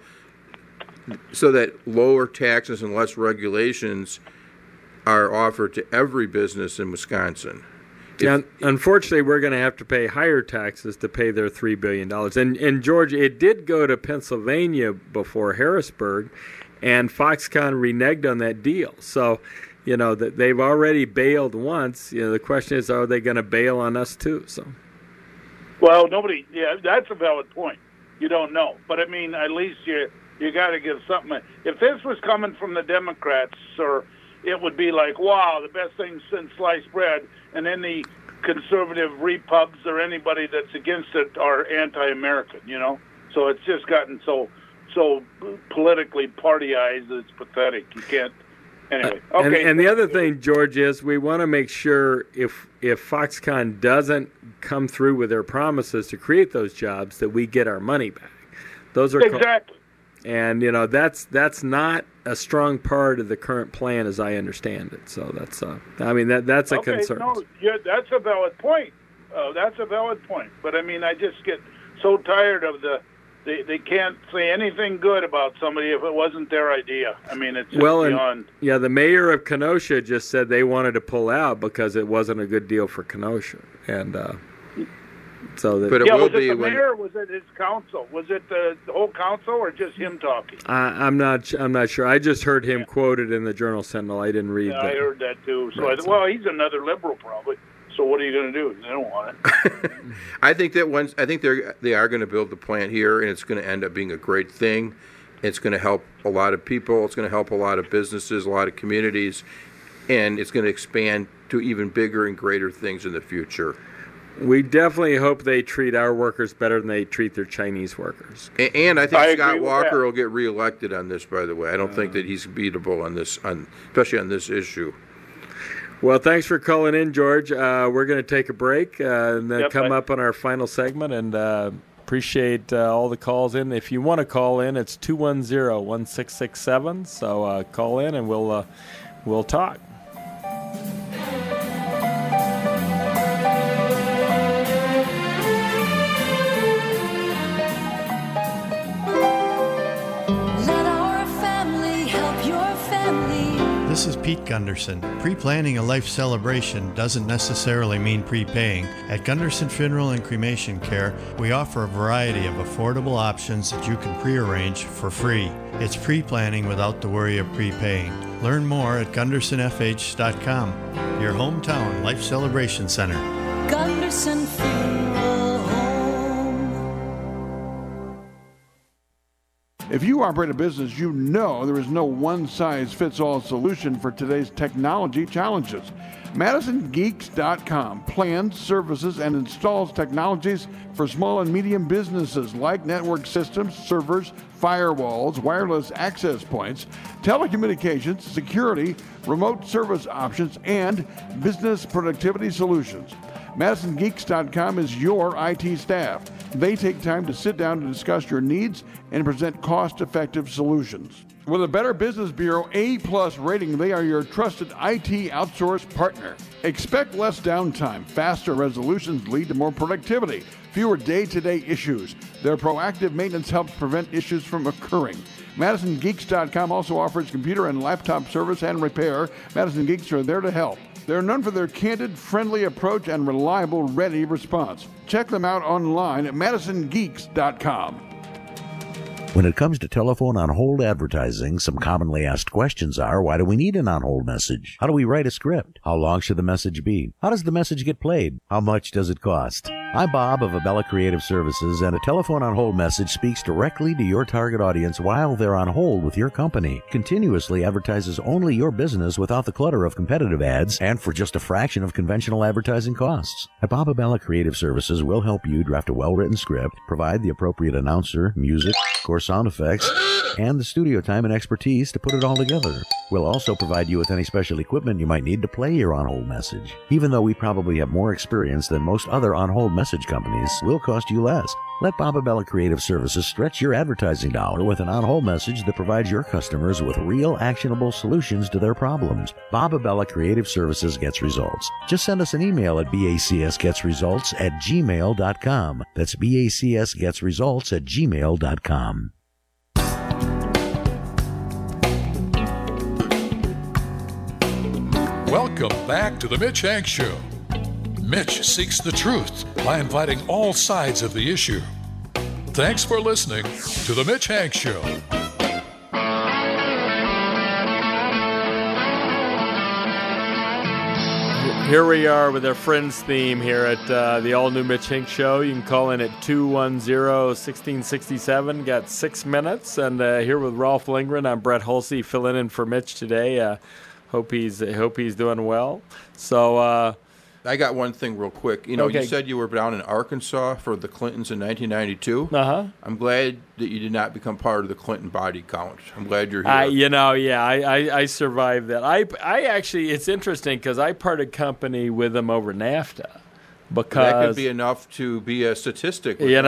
so that lower taxes and less regulations are offered to every business in Wisconsin. Unfortunately, we're going to have to pay higher taxes to pay their $3 billion. And George, it did go to Pennsylvania before Harrisburg, and Foxconn reneged on that deal. So, that they've already bailed once. The question is, are they going to bail on us too? So, well, nobody. Yeah, that's a valid point. You don't know, but I mean, at least you got to give something. If this was coming from the Democrats, sir, it would be like, wow, the best thing since sliced bread, and then the conservative repubs or anybody that's against it are anti-American. So it's just gotten so politically partyized that it's pathetic. You can't. Anyway, okay. And the other thing, George, is we want to make sure if Foxconn doesn't come through with their promises to create those jobs, that we get our money back. Those are exactly. And that's not a strong part of the current plan, as I understand it. So that's that's a concern. No, that's a valid point. That's a valid point. But I mean, I just get so tired of They can't say anything good about somebody if it wasn't their idea. I mean, it's just beyond. The mayor of Kenosha just said they wanted to pull out because it wasn't a good deal for Kenosha, and so that. But was it the mayor or was it his council? Was it the whole council or just him talking? I'm not sure. I just heard him quoted in the Journal Sentinel. I didn't read that. I heard that too. So he's another liberal probably. So what are you going to do? They don't want it. I think they are going to build the plant here, and it's going to end up being a great thing. It's going to help a lot of people. It's going to help a lot of businesses, a lot of communities, and it's going to expand to even bigger and greater things in the future. We definitely hope they treat our workers better than they treat their Chinese workers. And I think Scott Walker will get reelected on this, by the way. I don't think that he's beatable on this, especially on this issue. Well, thanks for calling in, George. We're going to take a break and then come up on our final segment, and appreciate all the calls in. If you want to call in, it's 210-1667. So call in and we'll talk. Let our family help your family. This is Pete Gunderson. Pre-planning a life celebration doesn't necessarily mean prepaying. At Gunderson Funeral and Cremation Care, we offer a variety of affordable options that you can pre-arrange for free. It's pre-planning without the worry of prepaying. Learn more at GundersonFH.com, your hometown life celebration center. Gunderson Funeral Home. If you operate a business, you know there is no one-size-fits-all solution for today's technology challenges. MadisonGeeks.com plans, services, and installs technologies for small and medium businesses like network systems, servers, firewalls, wireless access points, telecommunications, security, remote service options, and business productivity solutions. MadisonGeeks.com is your IT staff. They take time to sit down to discuss your needs and present cost-effective solutions. With a Better Business Bureau A+ rating, they are your trusted IT outsource partner. Expect less downtime. Faster resolutions lead to more productivity, fewer day-to-day issues. Their proactive maintenance helps prevent issues from occurring. MadisonGeeks.com also offers computer and laptop service and repair. Madison Geeks are there to help. They're known for their candid, friendly approach and reliable, ready response. Check them out online at MadisonGeeks.com. When it comes to telephone on-hold advertising, some commonly asked questions are, why do we need an on-hold message? How do we write a script? How long should the message be? How does the message get played? How much does it cost? I'm Bob of Abella Creative Services, and a telephone on-hold message speaks directly to your target audience while they're on hold with your company. Continuously advertises only your business without the clutter of competitive ads and for just a fraction of conventional advertising costs. At Bob Abella Creative Services, we'll help you draft a well-written script, provide the appropriate announcer, music, of course, sound effects, and the studio time and expertise to put it all together. We'll also provide you with any special equipment you might need to play your on-hold message. Even though we probably have more experience than most other on-hold message companies, we'll cost you less. Let Bob Abella Creative Services stretch your advertising dollar with an on-hold message that provides your customers with real actionable solutions to their problems. Bob Abella Creative Services gets results. Just send us an email at bacsgetsresults@gmail.com. That's bacsgetsresults@gmail.com. Welcome back to the Mitch Hanks Show. Mitch seeks the truth by inviting all sides of the issue. Thanks for listening to the Mitch Hanks Show. Here we are with our Friends theme here at the all-new Mitch Hanks Show. You can call in at 210-1667. Got 6 minutes. And here with Rolf Lindgren, I'm Brett Hulsey, filling in for Mitch today. Hope he's doing well. So I got one thing real quick. You know, okay. You said you were down in Arkansas for the Clintons in 1992. Uh-huh. I'm glad that you did not become part of the Clinton body count. I'm glad you're here. I survived that. I actually, it's interesting because I parted company with them over NAFTA. Because that could be enough to be a statistic. And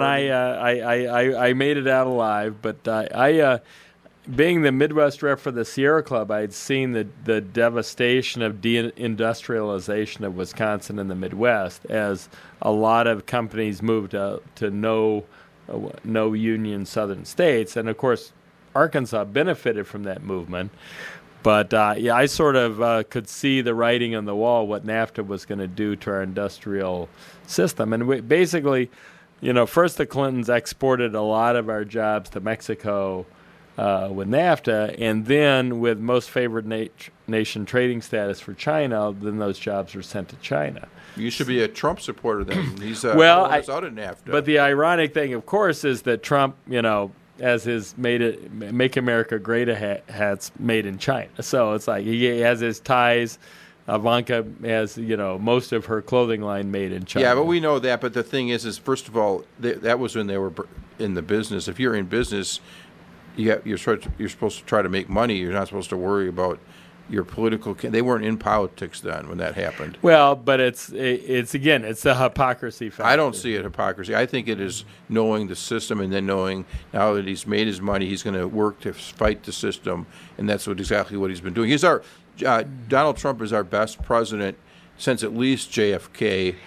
I made it out alive. But being the Midwest rep for the Sierra Club, I had seen the devastation of deindustrialization of Wisconsin and the Midwest as a lot of companies moved to no union southern states. And, of course, Arkansas benefited from that movement. But, I sort of could see the writing on the wall, what NAFTA was going to do to our industrial system. And basically, first the Clintons exported a lot of our jobs to Mexico with NAFTA, and then with most favored nation trading status for China, then those jobs were sent to China. You should be a Trump supporter then. He's out of NAFTA. But the ironic thing, of course, is that Trump, as his Make America Great hats made in China. So it's like he has his ties. Ivanka has, most of her clothing line made in China. Yeah, but we know that. But the thing is first of all, that was when they were in the business. If you're in business, you're supposed to try to make money. You're not supposed to worry about your political. They weren't in politics then when that happened. Well, but it's the hypocrisy factor. I don't see it hypocrisy. I think it is knowing the system and then knowing now that he's made his money, he's going to work to fight the system, and that's exactly what he's been doing. Donald Trump is our best president since at least JFK.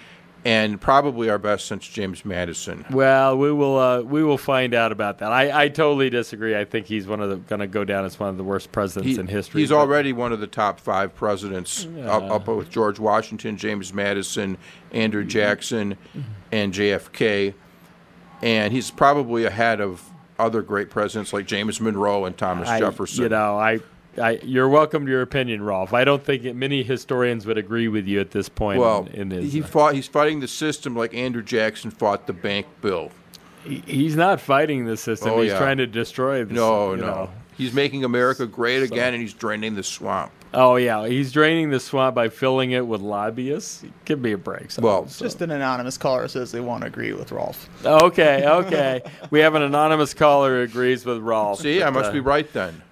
and probably our best since James Madison. Well, we will find out about that. I totally disagree. I think he's going to go down as one of the worst presidents in history. He's already one of the top 5 presidents, up with George Washington, James Madison, Andrew Jackson, and JFK. And he's probably ahead of other great presidents like James Monroe and Thomas Jefferson. You're welcome to your opinion, Rolf. I don't think many historians would agree with you at this point. Well, he's fighting the system like Andrew Jackson fought the bank bill. He's not fighting the system. He's trying to destroy the system. No. He's making America great again, and he's draining the swamp. Oh, yeah. He's draining the swamp by filling it with lobbyists. Give me a break. Just an anonymous caller says they want to agree with Rolf. Okay. We have an anonymous caller who agrees with Rolf. See, I must be right then.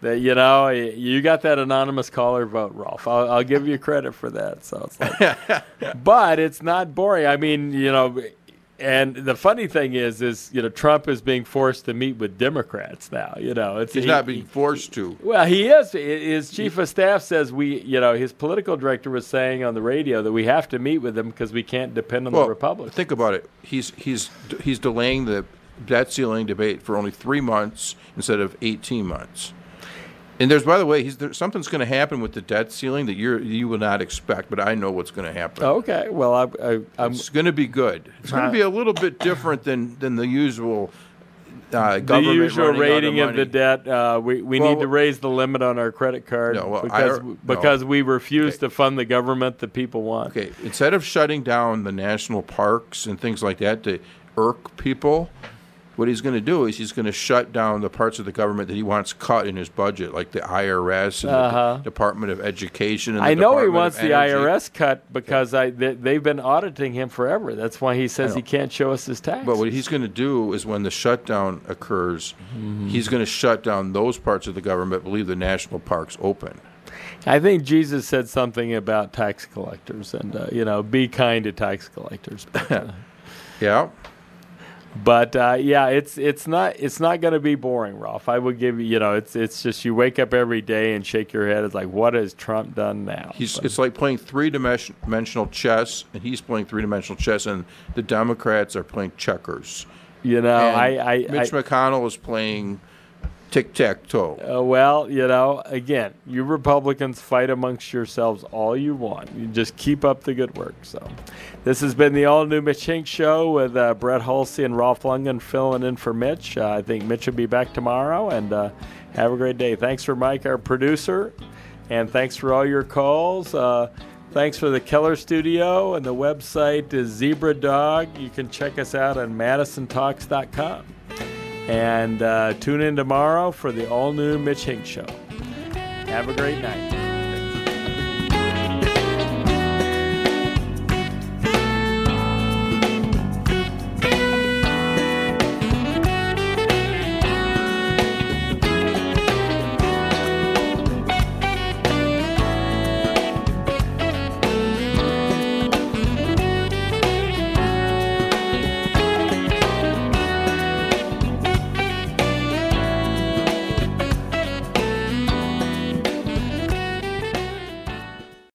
You got that anonymous caller vote, Rolf. I'll give you credit for that. So it's like, but it's not boring. I mean, and the funny thing is Trump is being forced to meet with Democrats now. He's not being forced to. Well, he is. His chief of staff says his political director was saying on the radio that we have to meet with them because we can't depend on the Republicans. Think about it. He's delaying the debt ceiling debate for only 3 months instead of 18 months. And by the way, something's going to happen with the debt ceiling that you will not expect, but I know what's going to happen. Okay, well, it's going to be good. It's going to be a little bit different than the usual government. The usual rating of the debt. We need to raise the limit on our credit card because we refuse to fund the government that people want. Okay, instead of shutting down the national parks and things like that to irk people, what he's going to do is he's going to shut down the parts of the government that he wants cut in his budget, like the IRS and the Department of Education. And I know he wants the IRS cut because they've been auditing him forever. That's why he says he can't show us his tax. But what he's going to do is when the shutdown occurs, he's going to shut down those parts of the government, but leave the national parks open. I think Jesus said something about tax collectors and, be kind to tax collectors. But, yeah. But it's not going to be boring, Rolf. I would give you, it's just you wake up every day and shake your head. It's like, what has Trump done now? It's like playing 3-dimensional chess, and he's playing 3-dimensional chess, and the Democrats are playing checkers. Mitch McConnell is playing tic-tac-toe. Again, you Republicans fight amongst yourselves all you want. You just keep up the good work. So, this has been the all-new Mitch Hinks Show with Brett Hulsey and Rolf Lundgren filling in for Mitch. I think Mitch will be back tomorrow, and have a great day. Thanks for Mike, our producer, and thanks for all your calls. Thanks for the Keller Studio, and the website is Zebra Dog. You can check us out on MadisonTalks.com. And tune in tomorrow for the all-new Mitch Hinks Show. Have a great night.